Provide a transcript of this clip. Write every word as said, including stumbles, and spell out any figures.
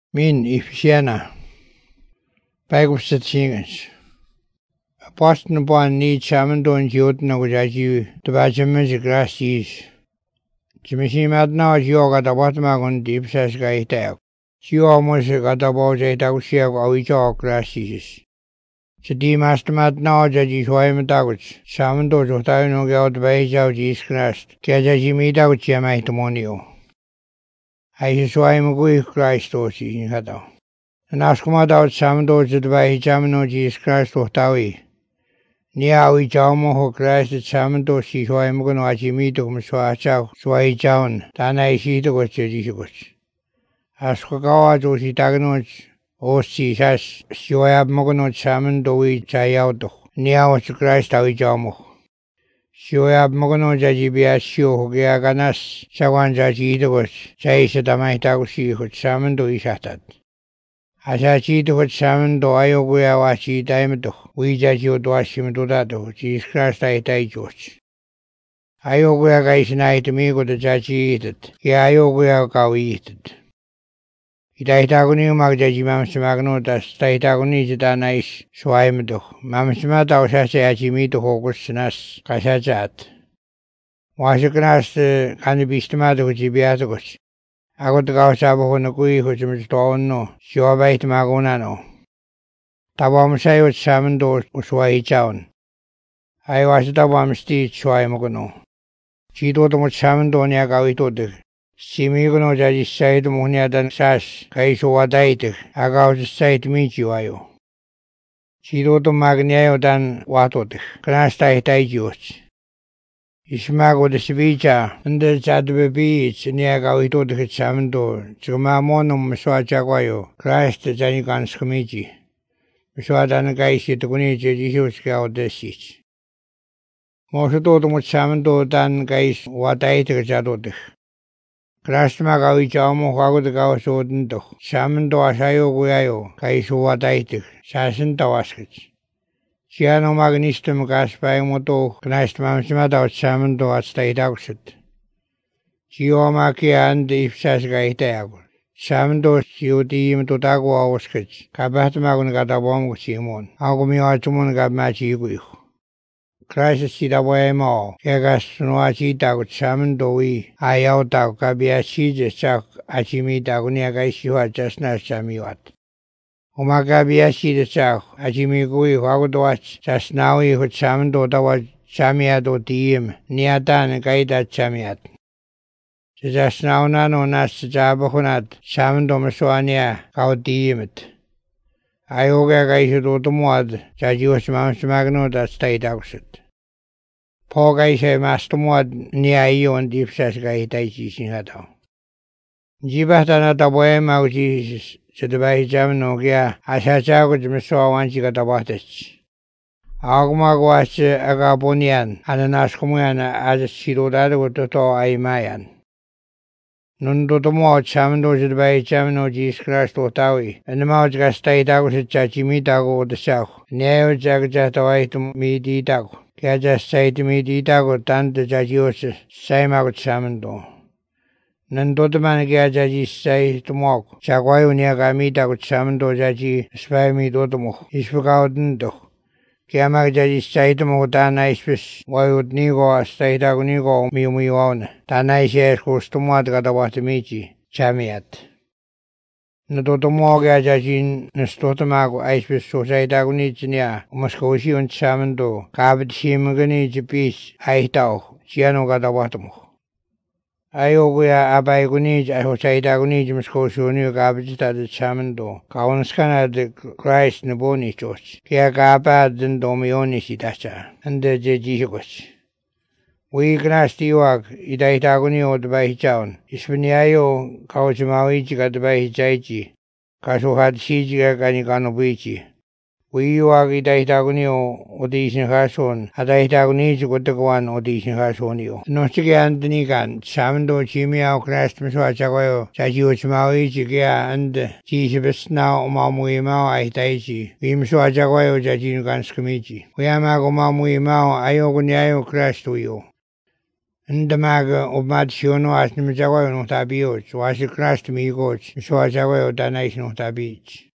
Min ifsiana. Päivustat singens. Apostlen born ni sammen don jorden og jaji to bajemme grasis. Jimisimat na yoga da watmagon dipsas gaita. Sio mos gata boje ta usia go ijo grasis. Sedi mastemat na jaji hoim taguts. Sammen do jota no gaut beja jis Christ. Ke jaji mi taguts ya mai tomonio. Ai soim go Christ osi hada. Naskuma daut sammen do judbai jamno jis Christ otawi. Nia ui jaumo ho Christ sammen do si hoim go no ajimi to mswa chau swai jaun. Tana isi to go jaji goch. Asko gawa jo si tagno osi sas sioyab mo no sammen do wi chayau to. Nia o Christ awi jaumo. Sioyab mo no jaji bia sio ho gea ganas sawan jaji to goch. Chai se damai tagu si ho sammen do isatat. Asa chi to sammen do ayo go ya wa chi time to. Wi jaji o do asim do da to. Jesus Christ ai tai joch. Ayo go ya gais nai to mi go to jaji itet. Ke ayo go ya ka wi itet. Ita ita ko ni mag jaji mam smagno das ta ita ko ni jita nais swaim do. Mam smata o sa se aji mi to ho kusnas kasa chat. Washiknas kan bistma to ji bia to goch. Ako to ka sa bo no kui ho jim to no. Sio bait magona no. Tabam sai o samen do uswai chaun. Ai was tabam sti swai mo no. Chi do to mo samen do nya ka wi to de. Simigono jaji sait muhnia dan sas kaiso wadait agaw sait mijiwayo. Chiro to magniayo dan watot knasta itai joch. Ismago de Sivicha under chadbe beach niagaw ito de chamdo chuma monum swa chagwayo Christ jani kan skmiji. Swa dan gaisi to kuni jeji huska odesich. Moso to mo chamdo dan gais wadait jadot. Krasma gawi jaumo hago de gawa soden do. Shaman do asayo guyayo, kaiso wadaitik, sasin tawaskich. Siano magnistum gaspai moto, knast mamsima daut shaman do atstai dauksit. Sio maki and ifsas gaitayago. Shaman do sio diim to dago awaskich. Kabat magun gata bomu simon. Agumi atumon gab machi guyu. Christ sida boy mo kegas no achi tagu chamen doi ayau tagu kabia sije chak achimi tagu ni agai siwa jasna chamiwat umaga bia sije chak achimi gui hago doach jasnawi ho chamen do dawa chamia do diem niatan gaida chamiat jasnauna no nas jabo hunat chamen do meswania kau diemet ayoga gaisho do tomoad jajios mamsmagno da stay dauksit Pogai se mastumod ni ayo on dipsas gai taiji sinhata. Jibata na taboe mauji se debai jam no gya asa chago jimso wanchi ka tabates. Agma gwas aga bonian ananas kumuyan as sirodado to to aimayan. Nundo to mo cham do debai jam no Jesus Christ otawi. En mauj ga stay dago se chachimi dago de sao. Neo jagja tawai to mi di dago. Kaya just say to me, Dita go tan the jajos, say magot samando. Nando the man kaya jaji say to mock. Chagway unia gamita got samando jaji, spy me dotomo, ispukaudendo. Kaya mag jaji say to Mogotana ispis, why would nigo, stay dagonigo, mi mi on. Tana is yes, customad gatawatamichi, chamiat. Nadotomo kaya jajin nastotomago ispis so say dagonichnia, umaskoshi on samando, kabit simagani jipis, aitao, chiano gatawatamo. Ayoguya abayguni, I was say dagoni jimskoshuni, kabita the samando, kaunskana the Christ Naboni church, kia gaba den domioni sitacha, and the jejigos. We gnasti wag, idaitagoni or the Bahichaun. Ispiniayo, Kauchamawichi got the Bahichachi. Kaso had Sijia Ganicano Bichi. We wag idaitagonio, audition hason, adaitagoni got the one audition hasonio. Nostigi Antonigan, Samando Chimia, Christ Miswachago, Chajuchmawichi Gia, and Chisibus now Mamuimao Aitaichi. We Miswachago, Jajin Ganskamichi. We amago Mamuimao, Ayogoniayo Christ to you. Ndamaga obmadsiono asnimjawayo no tabioj, wasi Christ migoj, so ajawayo danais no tabich.